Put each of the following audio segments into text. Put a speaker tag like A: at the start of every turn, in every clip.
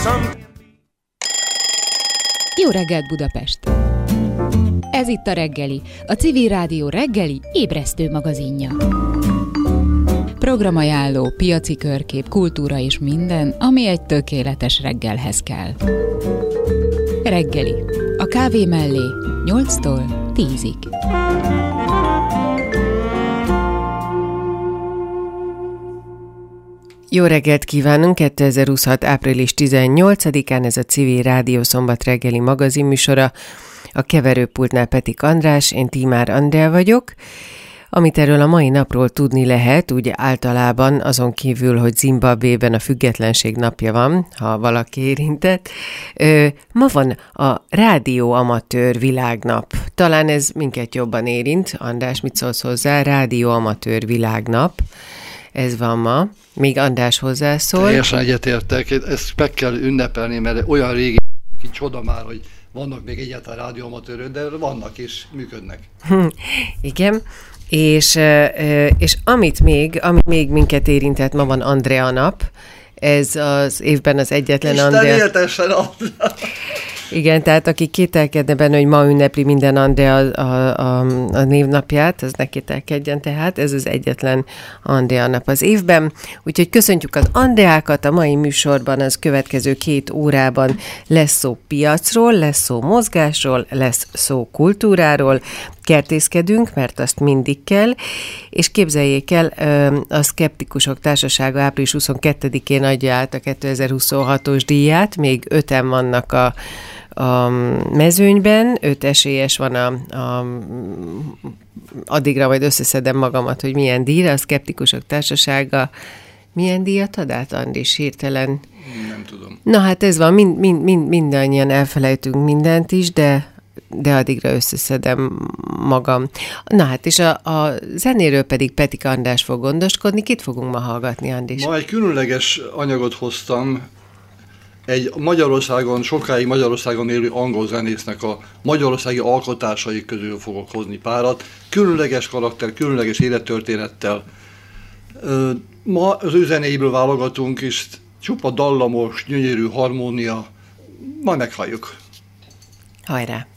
A: Jó reggelt, Budapest! Ez itt a Reggeli, a Civil Rádió reggeli ébresztő magazinja. Programajánló, piaci körkép, kultúra és minden, ami egy tökéletes reggelhez kell. Reggeli, a kávé mellé 8-tól 10-ig.
B: Jó reggelt kívánunk! 2026. április 18-án ez a Civil Rádió szombat reggeli magazinműsora. A keverőpultnál Petik András, én Tímár Andrea vagyok. Amit erről a mai napról tudni lehet, úgy általában azon kívül, hogy Zimbabwében a függetlenség napja van, ha valaki érintett. Ma van a rádióamatőr világnap. Talán ez minket jobban érint. András, mit szólsz hozzá? Rádióamatőr világnap. Ez van ma. Még András hozzászól.
C: Teljesen egyetértek. Ezt meg kell ünnepelni, mert olyan régi csoda már, hogy vannak még egyáltalán rádióamatőrök, de vannak és működnek.
B: Igen. És ami még minket érintett, ma van Andrea nap. Ez az évben az egyetlen Andrea.
C: Isten éltessen Andrea!
B: Igen, tehát aki kételkedne benne, hogy ma ünnepli minden Andrea a névnapját, az ne kételkedjen tehát, ez az egyetlen Andrea nap az évben. Úgyhogy köszöntjük az Andreákat, a mai műsorban az következő 2 órában lesz szó piacról, lesz szó mozgásról, lesz szó kultúráról, kertészkedünk, mert azt mindig kell, és képzeljék el, a Szkeptikusok Társasága április 22-én adja át a 2026-os díját, még 5-en vannak a mezőnyben, 5 esélyes van addigra majd összeszedem magamat, hogy milyen díjra, a Szkeptikusok Társasága milyen díjat ad át, Andris, hirtelen?
C: Nem tudom.
B: Na hát ez van, mindannyian elfelejtünk mindent is, de addigra összeszedem magam. Na hát, és a zenéről pedig Petik András fog gondoskodni. Kit fogunk ma hallgatni, Andris?
C: Ma egy különleges anyagot hoztam, egy sokáig Magyarországon élő angol zenésznek a magyarországi alkotásai közül fogok hozni párat. Különleges karakter, különleges élettörténettel. Ma az ő zenéiből válogatunk, és csupa dallamos, gyönyörű harmónia. Majd meghalljuk.
B: Hajrá!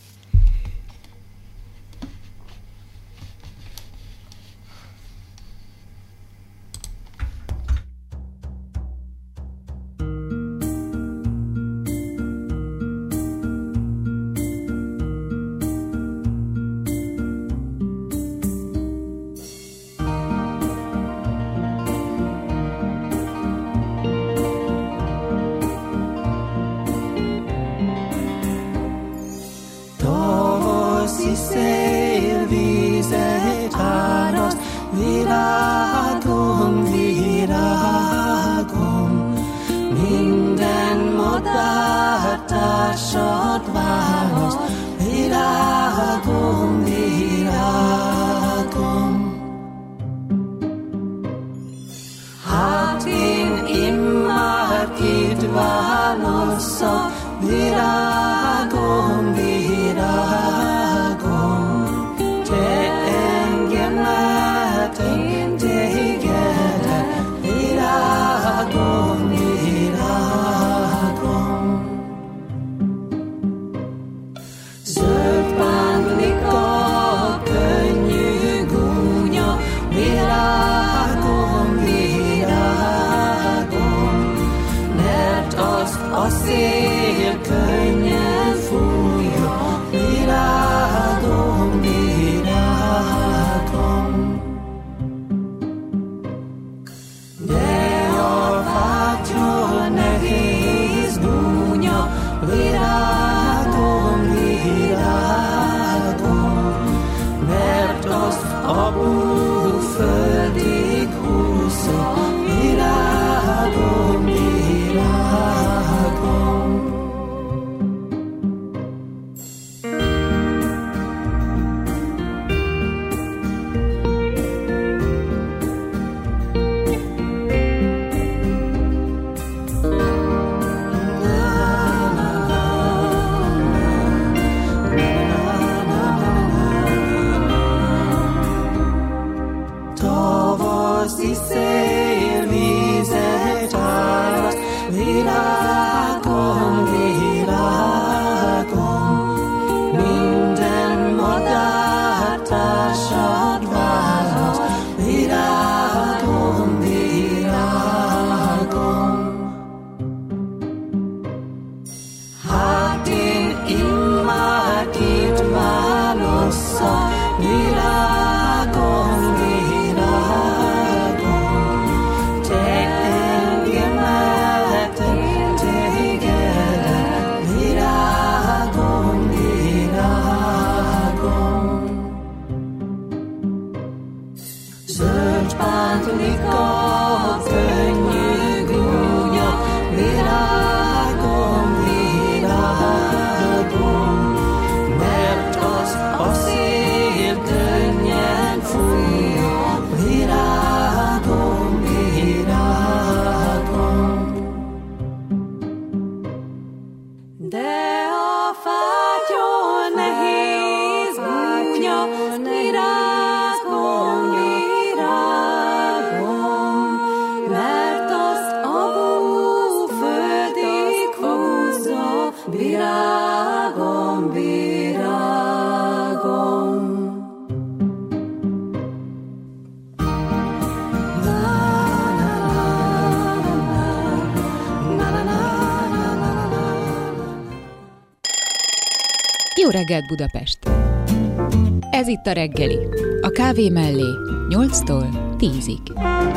A: Jó reggelt Budapest! Ez itt a reggeli, a kávé mellé 8-tól 10-ig.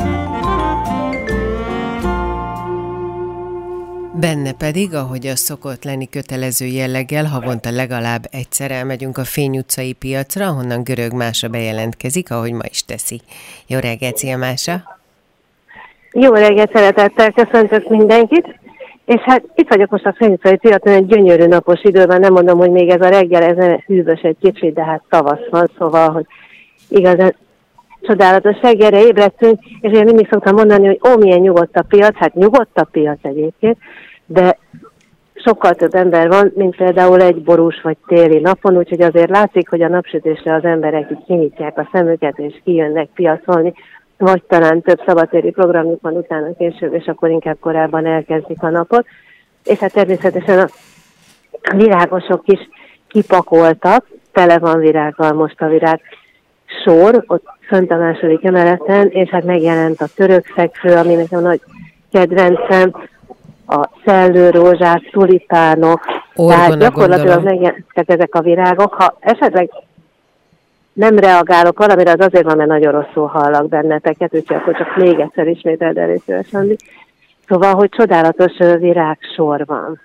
B: Benne pedig, ahogy az szokott lenni kötelező jelleggel, havonta legalább egyszer elmegyünk a Fény utcai piacra, ahonnan Görög Mása bejelentkezik, ahogy ma is teszi. Jó reggelt, szia Mása!
D: Jó reggelt, szeretettel köszöntök mindenkit! És hát itt vagyok most a Fény utcai piacon, egy gyönyörű napos időben, nem mondom, hogy még ez a reggel, ez hűvös egy kicsit, de hát tavasz van, szóval, hogy igazán csodálatos reggelre ébredtünk, és én mindig szoktam mondani, hogy milyen nyugodt a piac, hát nyugodt a piac egyébként, de sokkal több ember van, mint például egy borús vagy téli napon, úgyhogy azért látszik, hogy a napsütésre az emberek így kinyitják a szemüket, és kijönnek piacolni, vagy talán több szabadtéri programjuk van utána később, és akkor inkább korábban elkezdik a napot. És hát természetesen a virágosok is kipakoltak, tele van virággal most a virág sor, ott fönt a második emeleten, és hát megjelent a török szegfő, ami nekem nagy kedvencem, a szellőrózsák, tulipánok, tehát gyakorlatilag megjelentek ezek a virágok. Ha esetleg nem reagálok valamire, az azért van, mert nagyon rosszul hallak benneteket, úgyhogy akkor csak még egyszer ismételd el, Andi. Szóval, hogy csodálatos virágsor van.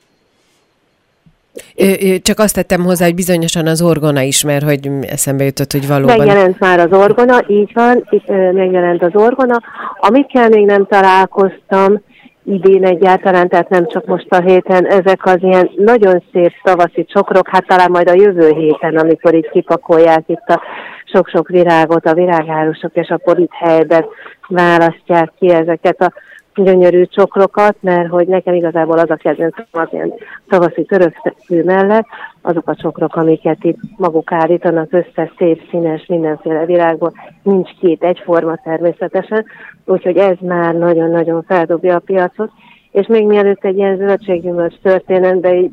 B: Csak azt tettem hozzá, hogy bizonyosan az orgona is, mert hogy eszembe jutott, hogy valóban...
D: Megjelent már az orgona, így van, megjelent az orgona. Amikkel még nem találkoztam idén egyáltalán, tehát nem csak most a héten, ezek az ilyen nagyon szép tavaszi csokrok, hát talán majd a jövő héten, amikor itt kipakolják itt a sok-sok virágot, a virágárusok, és akkor itt helyben választják ki ezeket a gyönyörű csokrokat, mert hogy nekem igazából az a kedvencem az ilyen tavaszi törökszegfű mellett, azok a csokrok, amiket itt maguk állítanak össze, szép, színes, mindenféle virágból, nincs két egyforma természetesen, úgyhogy ez már nagyon-nagyon feldobja a piacot, és még mielőtt egy ilyen zöldséggyümölcs történetbe így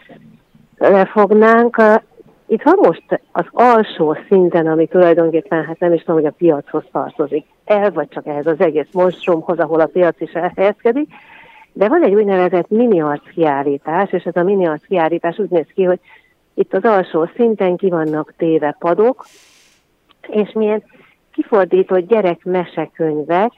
D: lefognánk, itt van most az alsó szinten, ami tulajdonképpen, hát nem is tudom, hogy a piachoz tartozik el, vagy csak ehhez az egész monstrumhoz, ahol a piac is elhelyezkedik, de van egy úgynevezett mini arckiállítás, és ez a mini arckiállítás úgy néz ki, hogy itt az alsó szinten ki vannak téve padok, és milyen kifordított gyerekmesekönyvek,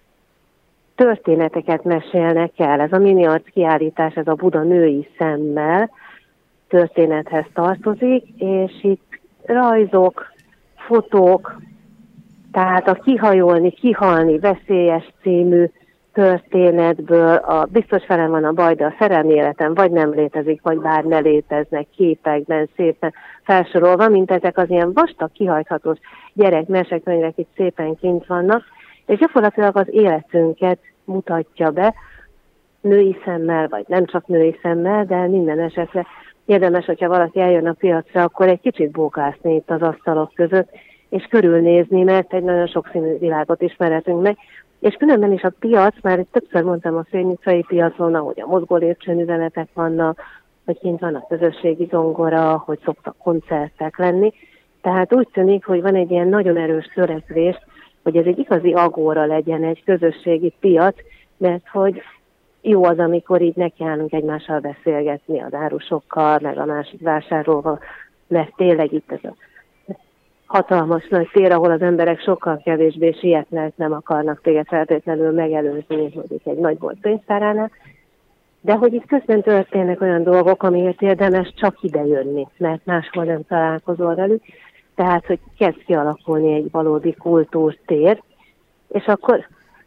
D: történeteket mesélnek el. Ez a mini arckiállítás, ez a Buda női szemmel történethez tartozik, és itt rajzok, fotók, tehát a Kihajolni, kihalni veszélyes című történetből, biztos velem van a baj, de a szerelmi életem vagy nem létezik, vagy bár ne léteznek képekben szépen felsorolva, mint ezek az ilyen vastag, kihajthatós gyerekmesekönyvek itt szépen kint vannak, és gyakorlatilag az életünket mutatja be női szemmel, vagy nem csak női szemmel, de minden esetre érdemes, hogyha valaki eljön a piacra, akkor egy kicsit bókászni itt az asztalok között, és körülnézni, mert egy nagyon sokszínű világot ismerhetünk meg. És különben is a piac, már itt többször mondtam a Fény utcai piacon, ahogy a mozgó lépcsőn üzenetek vannak, hogy kint van a közösségi zongora, hogy szoktak koncertek lenni. Tehát úgy tűnik, hogy van egy ilyen nagyon erős törekvés, hogy ez egy igazi agóra legyen, egy közösségi piac, mert hogy jó az, amikor így nekiállunk egymással beszélgetni az árusokkal, meg a másik vásárolva, mert tényleg itt ez a hatalmas nagy tér, ahol az emberek sokkal kevésbé sietnek, nem akarnak téged feltétlenül megelőzni, mondjuk egy nagybolt pénztáránál, de hogy itt közben történnek olyan dolgok, amiért érdemes csak ide jönni, mert máshol nem találkozol velük, tehát, hogy kezd kialakulni egy valódi kultúrtér, és akkor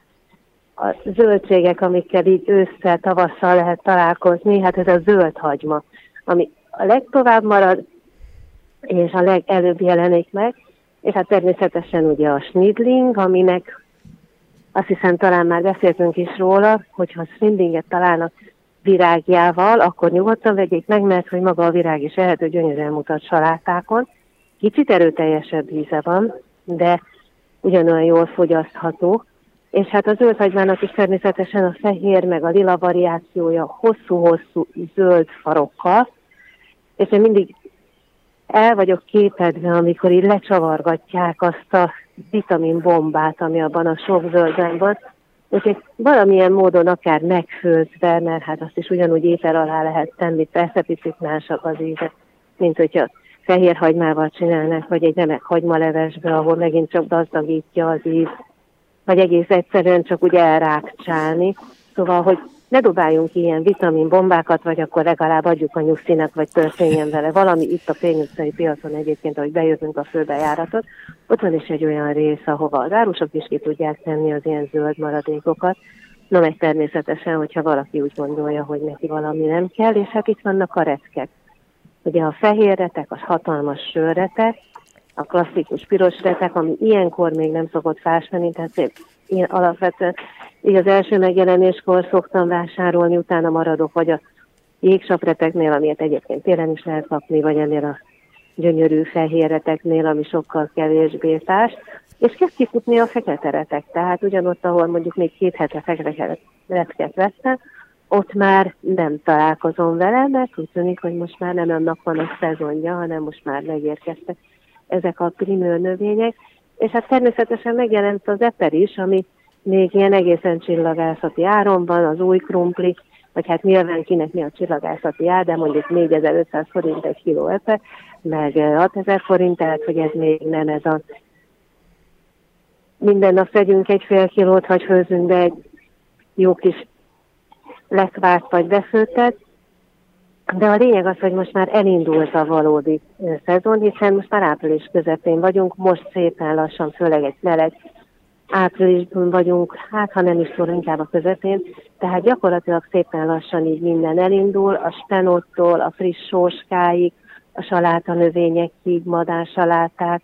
D: a zöldségek, amikkel így ősszel, tavasszal lehet találkozni, hát ez a zöld hagyma, ami a legtovább marad, és a legelőbb jelenik meg, és hát természetesen ugye a snidling, aminek azt hiszem talán már beszéltünk is róla, hogyha snidlinget találnak virágjával, akkor nyugodtan vegyék meg, mert hogy maga a virág is ehető, gyönyörűen mutat salátákon. Kicsit erőteljesebb íze van, de ugyanolyan jól fogyasztható. És hát a zöldhagymának is természetesen a fehér, meg a lila variációja hosszú-hosszú zöld farokkal, és én mindig el vagyok képedve, amikor így lecsavargatják azt a vitaminbombát, ami abban a sok zöldben van. Úgyhogy valamilyen módon akár megfőzve, mert hát azt is ugyanúgy étel alá lehet tenni, persze picit másabb az íze, mint hogyha fehér hagymával csinálnak, vagy egy remek hagymalevesbe, ahol megint csak gazdagítja az íz, vagy egész egyszerűen csak úgy elrákcsálni. Szóval, hogy ne dobáljunk ilyen vitaminbombákat, vagy akkor legalább adjuk a nyugszinak, vagy történjen vele valami. Itt a Pény utcai piacon egyébként, ahogy bejövünk a főbejáratot, ott van is egy olyan rész, ahova az árusok is ki tudják tenni az ilyen zöld maradékokat. Na meg természetesen, hogyha valaki úgy gondolja, hogy neki valami nem kell, és hát itt vannak a retkek. Ugye a fehér retek, a hatalmas sörretek, a klasszikus piros retek, ami ilyenkor még nem szokott fásmenni, tehát én alapvetően így az első megjelenéskor szoktam vásárolni, utána maradok, vagy a jégsapreteknél, amilyet egyébként télen is lehet kapni, vagy ennél a gyönyörű fehér reteknél, ami sokkal kevésbé fás, és kezd kifutni a fekete retek, tehát ugyanott, ahol mondjuk még 2 hete fekete retket vettem, ott már nem találkozom vele, mert úgy tűnik, hogy most már nem annak van a szezonja, hanem most már megérkeztek ezek a primőr növények, és hát természetesen megjelent az eper is, ami még ilyen egészen csillagászati áron van, az új krumpli, vagy hát nyilván kinek mi a csillagászati ár, de mondjuk 4500 forint egy kiló eper, meg 6000 forint, tehát hogy ez még nem ez a minden nap vegyünk egy fél kilót, vagy főzünk be egy jó kis lekvárt vagy befőttet, de a lényeg az, hogy most már elindult a valódi szezon, hiszen most már április közepén vagyunk, most szépen lassan, főleg egy meleg áprilisban vagyunk, hát ha nem is szól, inkább a közepén, tehát gyakorlatilag szépen lassan így minden elindul, a spenóttól, a friss sóskáig, a salátanövényekig, madársaláták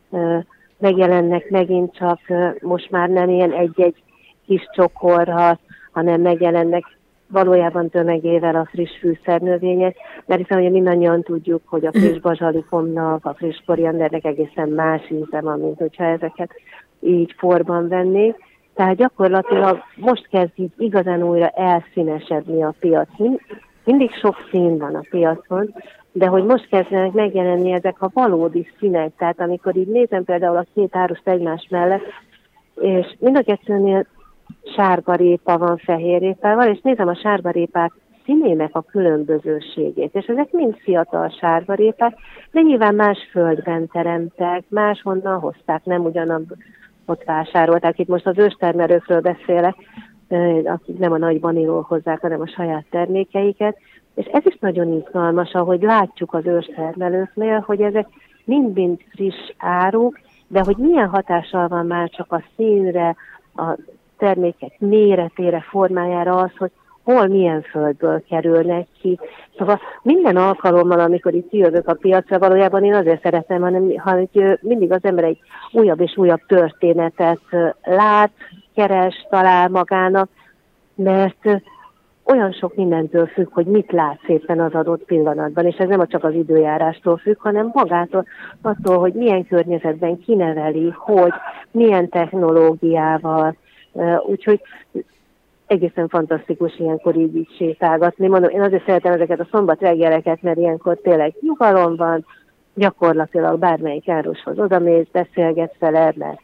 D: megjelennek megint csak, most már nem ilyen egy-egy kis csokorral, hanem megjelennek valójában tömegével a friss fűszernövények, mert hiszen ugye mindannyian tudjuk, hogy a friss bazsalikomnak, a friss koriandernek egészen más íze van, mint hogyha ezeket így porban vennék. Tehát gyakorlatilag most kezd így igazán újra elszínesedni a piac. Mindig sok szín van a piacon, de hogy most kezdenek megjelenni ezek a valódi színek, tehát amikor így nézem például a 2 árust egymás mellett, és mind a kettőnél sárgarépa van fehérrépával, és nézem a sárgarépák színének a különbözőségét, és ezek mind fiatal sárgarépák, de nyilván más földben teremtek, máshonnan hozták, nem ugyanabban ott vásárolták. Itt most az őstermelőkről beszélek, akik nem a nagy banilól hozzák, hanem a saját termékeiket, és ez is nagyon izgalmas, ahogy látjuk az őstermelőknél, hogy ezek mind-mind friss áruk, de hogy milyen hatással van már csak a színre, a termékek méretére, formájára az, hogy hol milyen földből kerülnek ki. Szóval minden alkalommal, amikor itt jövök a piacra, valójában én azért szeretem, hogy mindig az ember egy újabb és újabb történetet lát, keres, talál magának, mert olyan sok mindentől függ, hogy mit látsz éppen az adott pillanatban, és ez nem csak az időjárástól függ, hanem magától, attól, hogy milyen környezetben kineveli, hogy milyen technológiával, úgyhogy egészen fantasztikus ilyenkor így sétálgatni. Mondom, én azért szeretem ezeket a szombat reggeleket, mert ilyenkor tényleg nyugalom van, gyakorlatilag bármelyik árushoz odamész, beszélgetsz vele, mert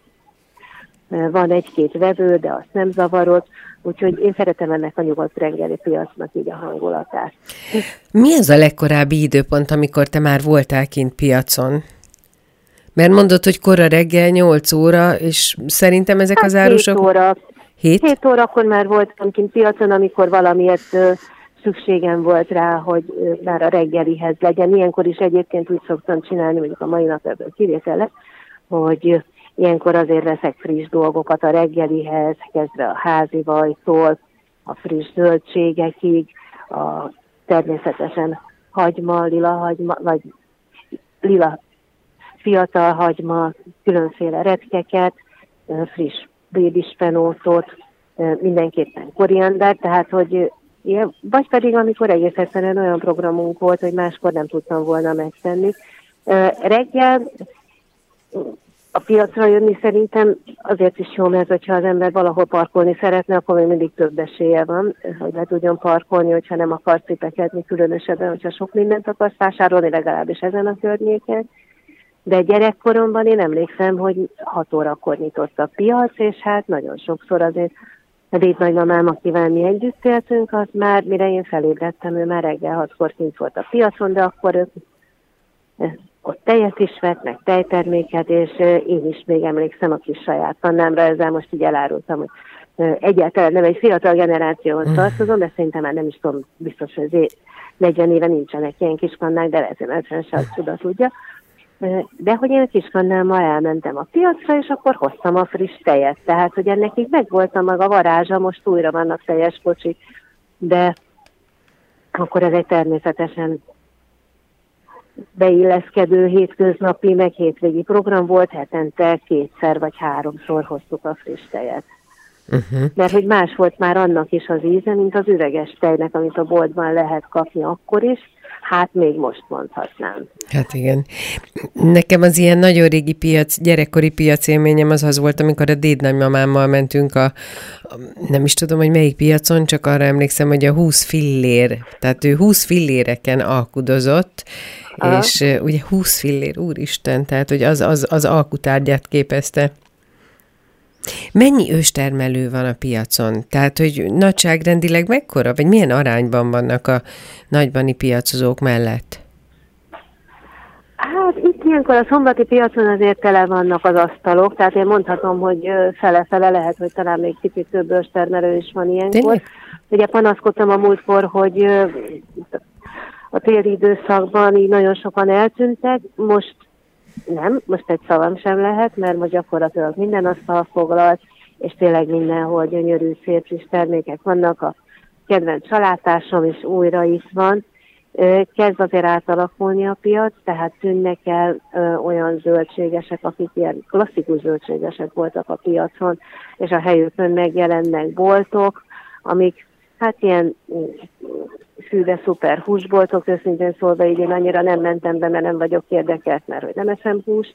D: van egy-két vevő, de azt nem zavarod, úgyhogy én szeretem ennek a nyugodt reggeli piacnak így a hangulatát.
B: Mi az a legkorábbi időpont, amikor te már voltál kint piacon? Mert mondod, hogy kora reggel 8 óra, és szerintem ezek az árusok...
D: 7 óra.
B: 7
D: órakor már voltam kint piacon, amikor valamiért szükségem volt rá, hogy már a reggelihez legyen. Ilyenkor is egyébként úgy szoktam csinálni, mondjuk a mai nap ebből kivétel lesz, hogy ilyenkor azért veszek friss dolgokat a reggelihez, kezdve a házi vajtól, a friss zöldségekig, természetesen hagyma, lila hagyma, vagy lila fiatal hagyma, különféle retkeket, friss bébispenótot, mindenképpen koriander, tehát hogy vagy pedig amikor egész egyszerűen olyan programunk volt, hogy máskor nem tudtam volna megtenni. Reggel a piacra jönni szerintem azért is jó, mert hogyha az ember valahol parkolni szeretne, akkor még mindig több esélye van, hogy le tudjon parkolni, hogyha nem akar cipekedni, különösebben, hogyha sok mindent akarsz vásárolni, legalábbis ezen a környéken. De gyerekkoromban én emlékszem, hogy 6 órakor nyitott a piac, és hát nagyon sokszor azért a dédnagymamám, akivel mi együtt éltünk, az már, mire én felébredtem, ő már reggel 6-kor kint volt a piacon, de akkor ők Ott tejet is vett, meg tejterméket, és én is még emlékszem a kis saját pannámra, ezzel most így elárultam, hogy egyáltalán nem egy fiatal generációhoz tartozom, de szerintem már nem is tudom, biztos, hogy 40 éve nincsenek ilyen kiskannák, de lehet, hogy 50 se tudja. De hogy én a kiskannámmal elmentem a piacra, és akkor hoztam a friss tejet. Tehát, hogy ennek így megvolt a maga varázsa, most újra vannak teljes kocsik, de akkor ez egy természetesen beilleszkedő hétköznapi, meg hétvégi program volt, hetente 2 vagy 3 hoztuk a friss tejet. Mert hogy más volt már annak is az íze, mint az üveges tejnek, amit a boltban lehet kapni akkor is, hát még most mondhatnám.
B: Hát igen. Nekem az ilyen nagyon régi gyerekkori piacélményem az volt, amikor a dédnagymamámmal mentünk nem is tudom, hogy melyik piacon, csak arra emlékszem, hogy a 20 fillér, tehát ő 20 filléreken alkudozott, és ugye 20 fillér, úristen, tehát hogy az alkutárgyát képezte. Mennyi őstermelő van a piacon? Tehát, hogy nagyságrendileg mekkora, vagy milyen arányban vannak a nagybani piacozók mellett?
D: Hát itt ilyenkor a szombati piacon azért tele vannak az asztalok, tehát én mondhatom, hogy fele-fele lehet, hogy talán még kicsit több őstermelő is van ilyenkor. Tényleg? Ugye panaszkodtam a múltkor, hogy a téli időszakban így nagyon sokan eltűntek, most egy szavam sem lehet, mert most gyakorlatilag minden asztal foglalt, és tényleg mindenhol gyönyörű, szép kis termékek vannak. A kedvenc salátásom is újra itt van. Kezd azért átalakulni a piac, tehát tűnnek el olyan zöldségesek, akik ilyen klasszikus zöldségesek voltak a piacon, és a helyükön megjelennek boltok, amik hát ilyen de szuper húsboltok, őszintén szólva így én annyira nem mentem be, mert nem vagyok érdekelt, mert hogy nem eszem húst,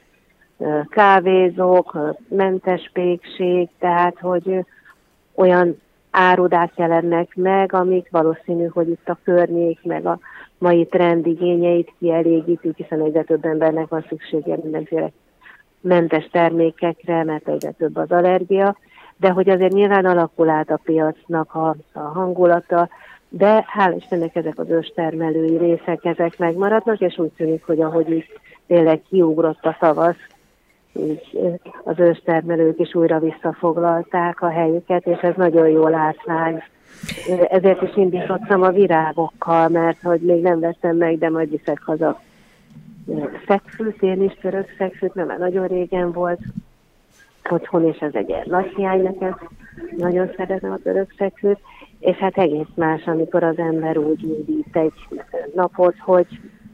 D: kávézók, mentes pékség, tehát hogy olyan árudák jelennek meg, amik valószínű, hogy itt a környék, meg a mai trend igényeit kielégítik, hiszen egyre több embernek van szüksége mindenféle mentes termékekre, mert egyre több az allergia, de hogy azért nyilván alakul át a piacnak a hangulata, de hál' Istennek ezek az őstermelői részek, ezek megmaradnak, és úgy tűnik, hogy ahogy így tényleg kiugrott a tavasz, így az őstermelők is újra visszafoglalták a helyüket, és ez nagyon jó látvány. Ezért is indítottam a virágokkal, mert hogy még nem vettem meg, de majd viszek haza szegfűt, én is török szegfűt, mert már nagyon régen volt otthon, és ez egy ilyen nagy hiány nekem. Nagyon szeretem a török szegfűt, és hát egész más, amikor az ember úgy indít egy napot, hogy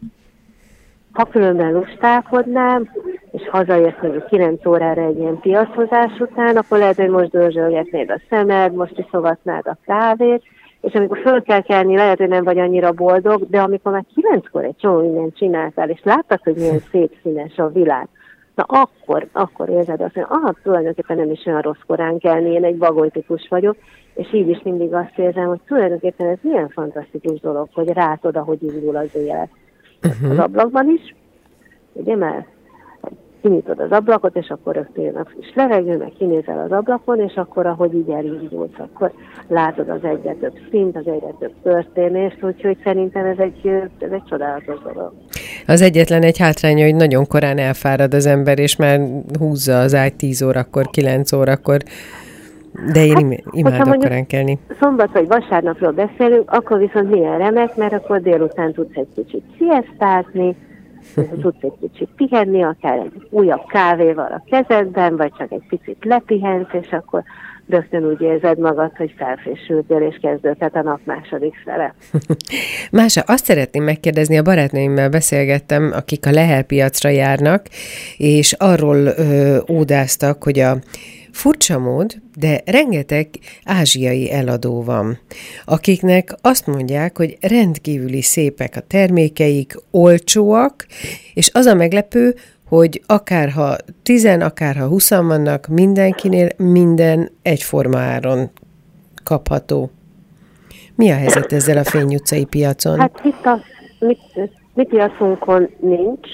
D: ha különben lustálkodnám, és hazaérsz mondjuk 9 órára egy ilyen piacozás után, akkor lehet, hogy most dörzsölgetnéd a szemed, most iszogatnád a kávét, és amikor föl kell kelni, lehet, hogy nem vagy annyira boldog, de amikor már 9-kor egy csomó mindent csináltál, és láttad, hogy milyen szép színes a világ, na akkor érzed azt, hogy tulajdonképpen nem is olyan rossz korán kelni, én egy bagolytikus vagyok, és így is mindig azt érzem, hogy tulajdonképpen ez milyen fantasztikus dolog, hogy látod, ahogy indul az élet. Az ablakban is, ugye, mert kinyitod az ablakot, és akkor rögtön jön a friss levegő, meg kinézel az ablakon, és akkor, ahogy így elindulsz, akkor látod az egyre több szint, az egyre több történést, úgyhogy szerintem ez egy csodálatos dolog.
B: Az egyetlen egy hátránya, hogy nagyon korán elfárad az ember, és már húzza az ágy 10 órakor, 9 órakor, de én imádok korán kelni.
D: Szombat vagy vasárnapról beszélünk, akkor viszont milyen remek, mert akkor délután tudsz egy kicsit sziasztázni, tudsz egy kicsit pihenni, akár egy újabb kávéval a kezedben, vagy csak egy picit lepihensz, és akkor rögtön úgy érzed magad, hogy felfrissültél, és kezdődhet a nap második fele.
B: Mása, azt szeretném megkérdezni, a barátnőimmel beszélgettem, akik a Lehel piacra járnak, és arról ódáztak, hogy a furcsa mód, de rengeteg ázsiai eladó van, akiknek azt mondják, hogy rendkívüli szépek a termékeik, olcsóak, és az a meglepő, hogy akárha 10, akárha 20 vannak, mindenkinél minden egyforma áron kapható. Mi a helyzet ezzel a Fény utcai piacon?
D: Hát itt a mi piacunkon nincs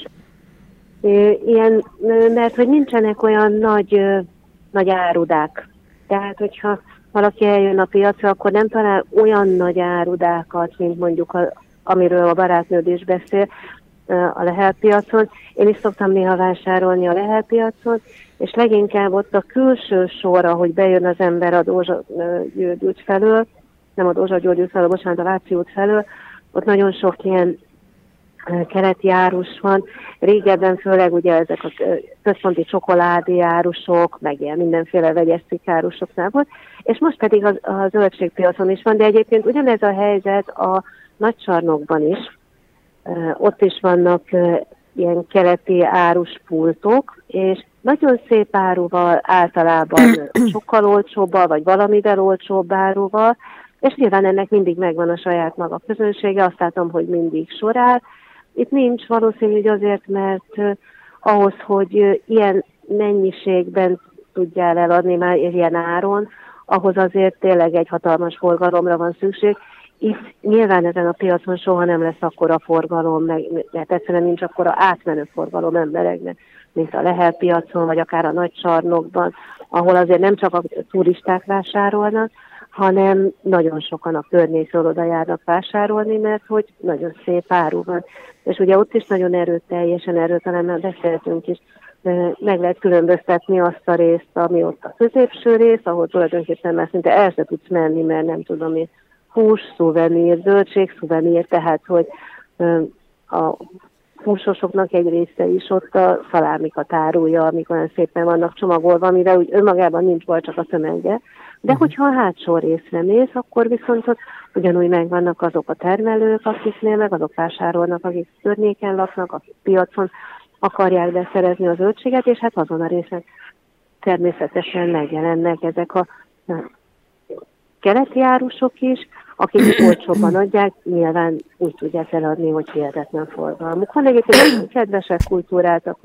D: ilyen, mert hogy nincsenek olyan nagy árudák. Tehát, hogyha valaki eljön a piacra, akkor nem talál olyan nagy árudákat, mint mondjuk amiről a barátnőd is beszél. a Lehel piacon. Én is szoktam néha vásárolni a Lehel piacon, és leginkább ott a külső sor, ahogy bejön az ember a Dózsa György út felől, nem a Dózsa György út felől, bocsánat, a Váci út felől, ott nagyon sok ilyen keleti árus van. Régebben főleg ugye ezek a központi csokoládé árusok, meg ilyen mindenféle vegyes cikkárusoknál volt, és most pedig a zöldségpiacon is van, de egyébként ugyanez a helyzet a Nagycsarnokban is. Ott is vannak ilyen keleti áruspultok, és nagyon szép áruval, általában sokkal olcsóbbal, vagy valamivel olcsóbb áruval, és nyilván ennek mindig megvan a saját maga közönsége, azt látom, hogy mindig sor áll. Itt nincs valószínű, hogy azért, mert ahhoz, hogy ilyen mennyiségben tudjál eladni már ilyen áron, ahhoz azért tényleg egy hatalmas forgalomra van szükség. Itt nyilván ezen a piacon soha nem lesz akkora forgalom, mert egyszerűen nincs akkora átmenő forgalom embereknek, mint a Lehel piacon, vagy akár a Nagycsarnokban, ahol azért nem csak a turisták vásárolnak, hanem nagyon sokan a környékről oda járnak vásárolni, mert hogy nagyon szép áru van. És ugye ott is nagyon erőteljesen, erről talán már beszéltünk is, meg lehet különböztetni azt a részt, ami ott a középső rész, ahol tulajdonképpen már szinte el se tudsz menni, mert nem tudom én, hús, szuvenír, zöldség, szuvenír, tehát hogy a húsosoknak egy része is ott a szalámikat árulja, amik olyan szépen vannak csomagolva, amire úgy önmagában nincs baj, csak a tömege. De hogyha a hátsó részre mész, akkor viszont ott ugyanúgy megvannak azok a termelők, akiknél meg azok vásárolnak, akik környéken laknak, akik piacon akarják beszerezni a zöldséget, és hát azon a részen természetesen megjelennek ezek a keleti árusok is, akik olcsóbban adják, nyilván úgy tudják eladni, hogy hihetetlen forgalmuk. Van egyébként kedvesek, kultúráltak.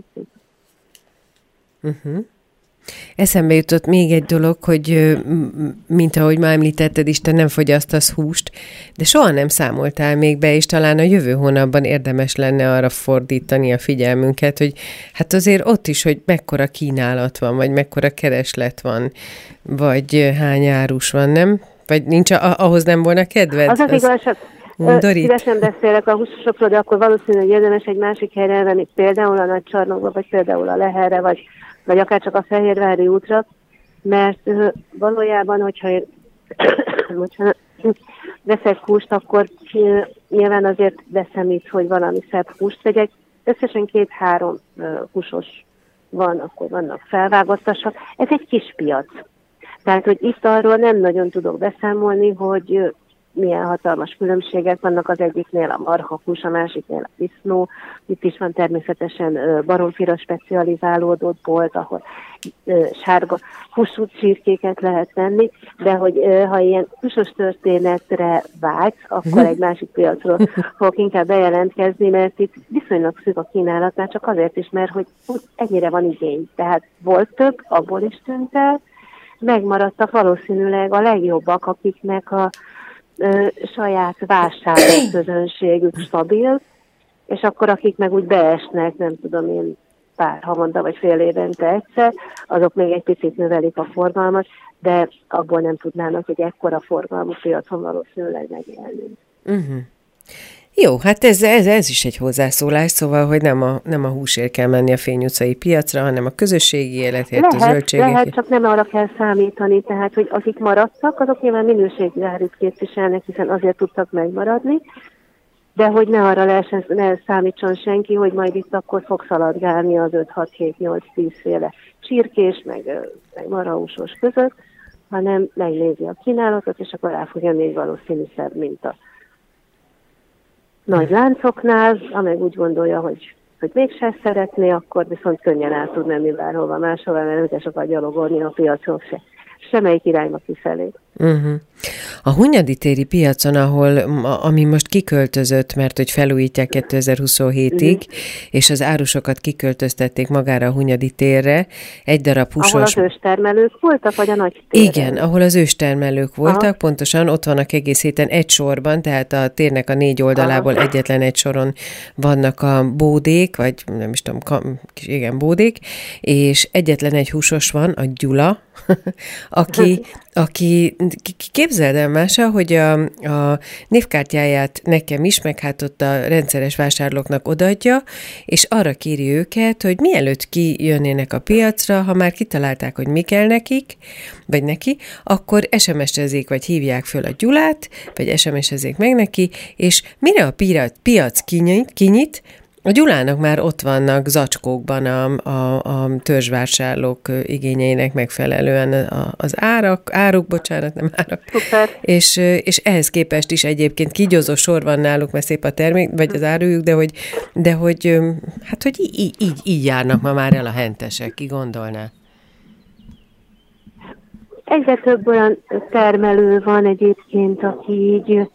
B: Eszembe jutott még egy dolog, hogy mint ahogy már említetted is, te nem fogyasztasz húst, de soha nem számoltál még be, és talán a jövő hónapban érdemes lenne arra fordítani a figyelmünket, hogy hát azért ott is, hogy mekkora kínálat van, vagy mekkora kereslet van, vagy hány árus van, nem? Vagy nincs, ahhoz nem volna kedved?
D: Az igazság, szívesen beszélek a húsosokról, de akkor valószínűleg érdemes egy másik helyre elvenni, például a Nagycsarnokba, vagy például a Lehelre, vagy akár csak a Fehérvári útra, mert valójában, hogyha én veszek húst, akkor nyilván azért veszem itt, hogy valami szebb húst vegyek. Összesen 2-3 húsos van, akkor vannak felvágottasok. Ez egy kis piac. Tehát, hogy itt arról nem nagyon tudok beszámolni, hogy milyen hatalmas különbségek vannak, az egyiknél a marhahús, a másiknél a disznó. Itt is van természetesen baromfira specializálódott bolt, ahol sárga húsú csirkéket lehet venni, de hogy ha ilyen húsos történetre vágysz, akkor egy másik piacról fogok inkább bejelentkezni, mert itt viszonylag szűk a kínálat, már csak azért is, mert hogy ennyire van igény. Tehát volt több, abból is tűnt el, megmaradtak valószínűleg a legjobbak, akiknek a saját vásárló közönségük stabil, és akkor akik meg úgy beesnek, nem tudom én, pár havonta vagy fél évente egyszer, azok még egy picit növelik a forgalmat, de abból nem tudnának, hogy ekkora forgalmú piacon valószínűleg megélni.
B: Jó, hát ez is egy hozzászólás, szóval, hogy nem a húsért kell menni a Fény utcai piacra, hanem a közösségi életért, a zöldségért.
D: Lehet, csak nem arra kell számítani, tehát, hogy akik maradtak, azok nyilván minőségi árut képviselnek, hiszen azért tudtak megmaradni, de hogy ne arra ne számítson senki, hogy majd itt akkor fog szaladgálni az 5-6-7-8-10 féle csirkés, meg marhahúsos között, hanem megnézi a kínálatot, és akkor rá fog jönni egy valószínű szebb minta. Nagy láncoknál, amely úgy gondolja, hogy mégse szeretné, akkor viszont könnyen el tud menni bárhova máshova, mert nem sokat gyalogolni a piacon se. Semmelyik irányba kifelé.
B: A Hunyadi téri piacon, ami most kiköltözött, mert hogy felújítják 2027-ig, és az árusokat kiköltöztették magára a Hunyadi térre, egy darab húsos...
D: Ahol az őstermelők voltak, vagy a nagy téren?
B: Igen, ahol az őstermelők voltak, pontosan ott vannak egész héten egy sorban, tehát a térnek a 4 oldalából egyetlen egy soron vannak a bódék, vagy nem is tudom, igen, bódék, és egyetlen egy húsos van, a Gyula, aki képzeld el, Mása, hogy a névkártyáját nekem is, meg hát ott a rendszeres vásárlóknak odaadja, és arra kéri őket, hogy mielőtt kijönnének a piacra, ha már kitalálták, hogy mi kell nekik, vagy neki, akkor SMS-ezzék, vagy hívják föl a Gyulát, vagy SMS-ezzék meg neki, és mire a piac kinyit, a Gyulának már ott vannak zacskókban a törzsvásárlók igényeinek megfelelően az áruk, és ehhez képest is egyébként kígyózó sor van náluk, mert szép a termék, vagy az árujuk, de hogy hát, hogy így járnak ma már el a hentesek, ki gondolná?
D: Egyre több olyan termelő van egyébként, aki így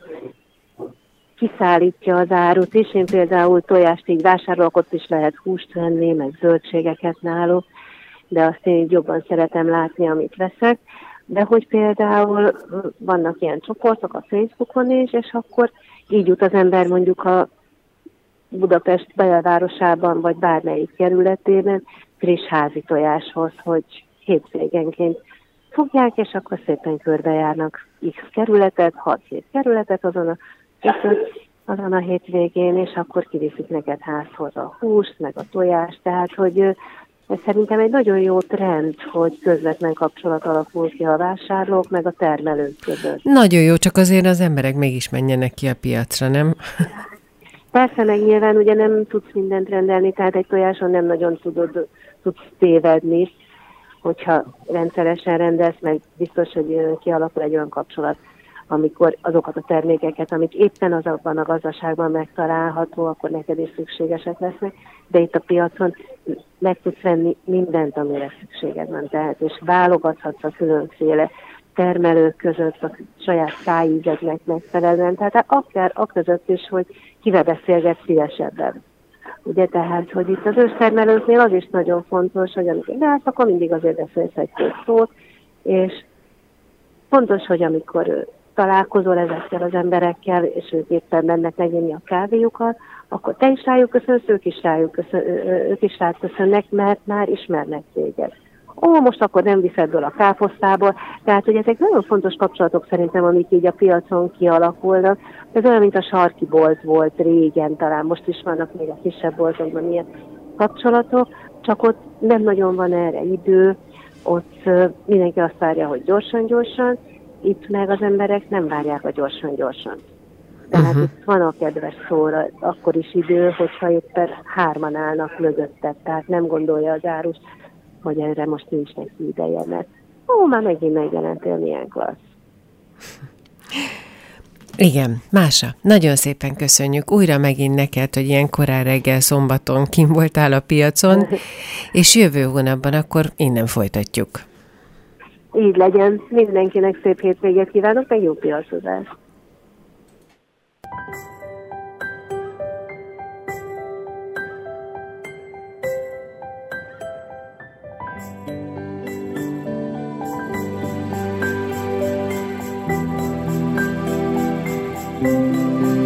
D: kiszállítja az árut is. Én például tojást így vásárolok, ott is lehet húst venni, meg zöldségeket náluk, de azt én így jobban szeretem látni, amit veszek. De hogy például vannak ilyen csoportok a Facebookon is, és akkor így jut az ember mondjuk a Budapest belvárosában, vagy bármelyik kerületében friss házi tojáshoz, hogy hétvégenként fogják, és akkor szépen körbejárnak X kerületet, 6-7 kerületet azon a hétvégén, és akkor kiviszik neked házhoz a húst, meg a tojást, tehát hogy ez szerintem egy nagyon jó trend, hogy közvetlen kapcsolat alakul ki a vásárlók, meg a termelők között.
B: Nagyon jó, csak azért az emberek mégis menjenek ki a piacra, nem?
D: Persze, meg nyilván ugye nem tudsz mindent rendelni, tehát egy tojáson nem nagyon tudsz tévedni, hogyha rendszeresen rendelsz, meg biztos, hogy kialakul egy olyan kapcsolat, amikor azokat a termékeket, amik éppen azokban a gazdaságban megtalálható, akkor neked is szükségesek lesznek, de itt a piacon meg tudsz venni mindent, amire szükséged van, tehát, és válogathatsz a különféle termelők között a saját szájízednek megfelelően, tehát akár aközött is, hogy kivel beszélgetsz szívesebben. Ugye, tehát, hogy itt az őstermelőknél az is nagyon fontos, hogy amikor állsz, akkor mindig azért beszélsz egy-két szót, és fontos, hogy amikor találkozol ezekkel az emberekkel, és ők éppen mennek meginni a kávéjukat, akkor te is rájuk köszönsz, ők is rád köszönnek, mert már ismernek téged. Most akkor nem viszed be a káposztából. Tehát, hogy ezek nagyon fontos kapcsolatok szerintem, amik így a piacon kialakulnak. Ez olyan, mint a sarki bolt volt régen, talán most is vannak még a kisebb boltokban ilyen kapcsolatok, csak ott nem nagyon van erre idő, ott mindenki azt várja, hogy gyorsan, itt meg az emberek nem várják a gyorsan. Tehát itt van a kedves szóra akkor is idő, hogyha éppen 3-an állnak mögötted, tehát nem gondolja az árus, hogy erre most nincs neki ideje, mert már megint megjelentél, milyen klassz.
B: Igen, Mása, nagyon szépen köszönjük újra megint neked, hogy ilyen korán reggel szombaton kim voltál a piacon, és jövő hónapban akkor innen folytatjuk.
D: Így legyen, mindenkinek szép hétvégét kívánok, meg jó piacozást!